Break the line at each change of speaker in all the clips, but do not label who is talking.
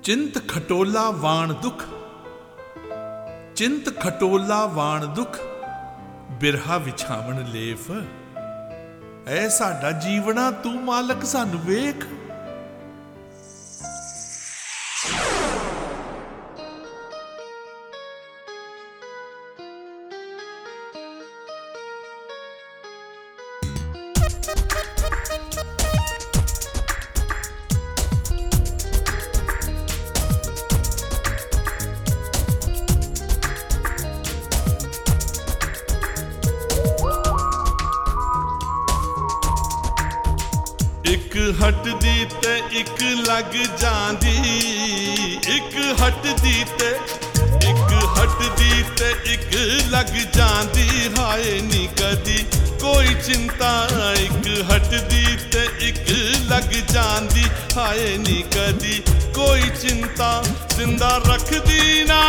चिंत खटोला वाण दुख, चिंत खटोला वाण दुख, बिरहा विछावण लेफ। ऐ साडा जीवना तू मालक सानू वेख। एक हटदी ते एक लग जांदी, एक हटदी ते एक हटदी ते एक लग जांदी। हाय नी कदी कोई चिंता, एक हटदी ते एक लग जांदी। हाय नी कदी कोई चिंता, जिंदा रखदी ना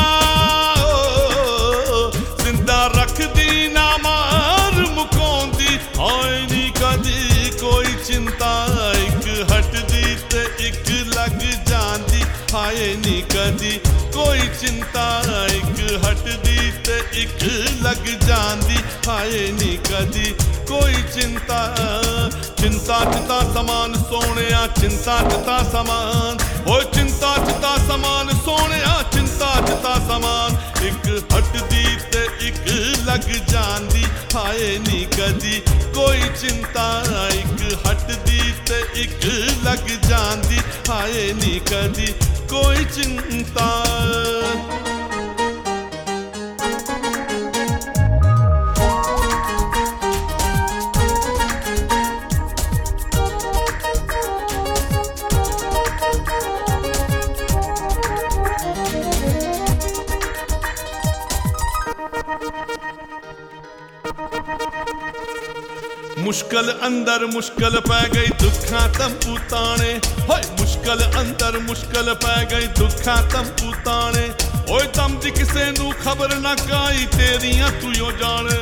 जिंदा रखदी ना मार मुकाउंदी। हाय नी कदी कोई चिंता, एक हटदी ते एक लग जांदी। हाय नी कदी कोई चिंता, एक हटदी ते एक लग जांदी। हाय नी कदी कोई चिंता। चिंता चिता समान सोहणिया, चिंता चिता समान, ओ चिंता चिता समान सोहणिया, चिंता चिता समान। एक हटदी ते एक लग जांदी। हाय नी कदी कोई चिंता, एक हटदी ते एक लग जांदी। हाय नी कदी कोई चिंता। मुश्किल अंदर मुश्किल पै गई दुखां तंबू ताने। होए मुश्किल अंदर मुश्किल पै गई दुखां तंबू ताने। ओए दम दी किसे नू खबर ना काई, तेरियां तू यो जान।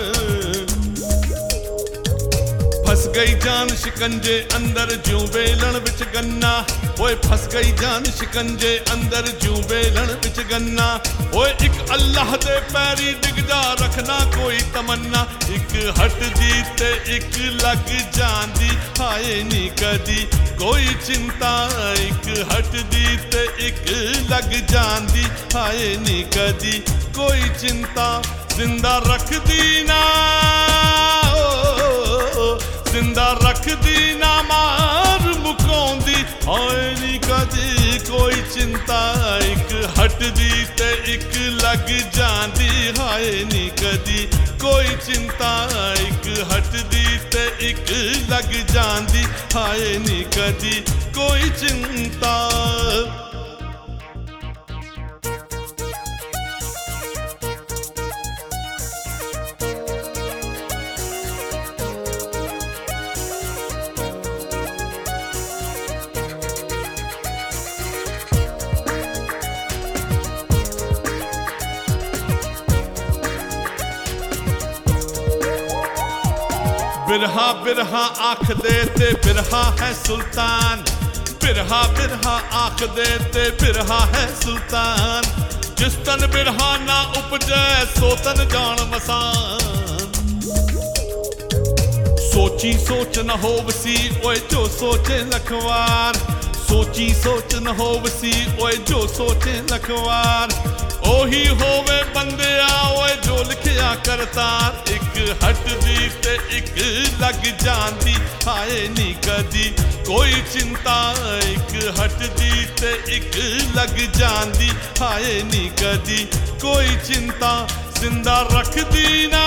फस गई जान शिकंजे अंदर ज्यों वेलण विच गन्ना। ओए फस गई जान शिकंजे अंदर ज्यों वेलण विच गन्ना। ओए एक अल्लाह दे पैरी डिग जा, रखना कोई तमन्ना। एक हटदी ते एक लग जांदी। हाय नी कदी कोई चिंता, एक हटदी ते एक लग जांदी। हाय नी कदी कोई चिंता, जिंदा रखदी ना जिंदा रखदी ना मार मुकाउंदी। हाय नी कदी कोई चिंता, एक हटदी ते एक लग जांदी। हाय नी कदी कोई चिंता, एक हटदी ते एक लग जांदी। हाय नी कदी कोई चिंता। बिरहा बिरहा आख दे ते बिरहा है सुल्तान। बिरहा बिरहा आख दे ते बिरहा है सुल्तान। जिस तन बिरहा ना उपजै सो तन जान मसान। सोची सोच न होवसी ओए जो सोचे लखवार। सोची सोच न होवसी ओए जो सोचे लखवार। ओही होवे बंदिया ओए जो लिखिया करतार। एक हटदी ते एक लग जांदी। हाय नी कदी कोई चिंता, एक हटदी ते एक लग जांदी। हाय नी कदी कोई चिंता, जिंदा रखदी ना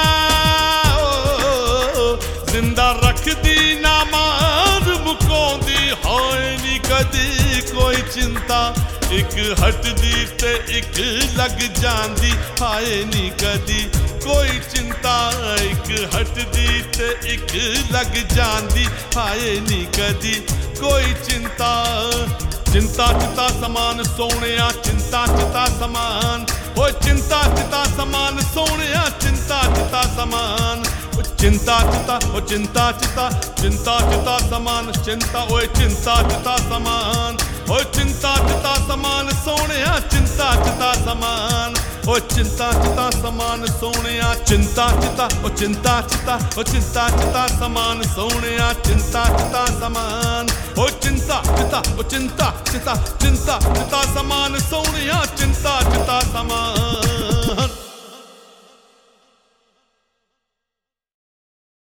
जिंदा रखदी ना मार मुकाउंदी। हाय नी कदी कोई चिंता, एक हटदी ते एक लग जांदी। हाय नी कदी कोई चिंता, एक हटदी ते एक लग जांदी। हाय नी कदी कोई चिंता। चिंता चिता समान सोहणिया, चिंता चिता समान, ओ चिंता चिता समान सोहणिया, चिंता चिता समान। चिंता चिता ओ चिंता चिता चिंता चिता समान चिंता ओए चिंता चिता समान ओ चिंता चिता समान ओ चिंता चिता समान सोहणिया चिंता चिता ओ चिंता चिता ओ चिंता चिता समान सोहणिया चिंता चिता समान ओ चिंता चिता ओ चिंता चिता चिंता चिता समान सोहणिया चिंता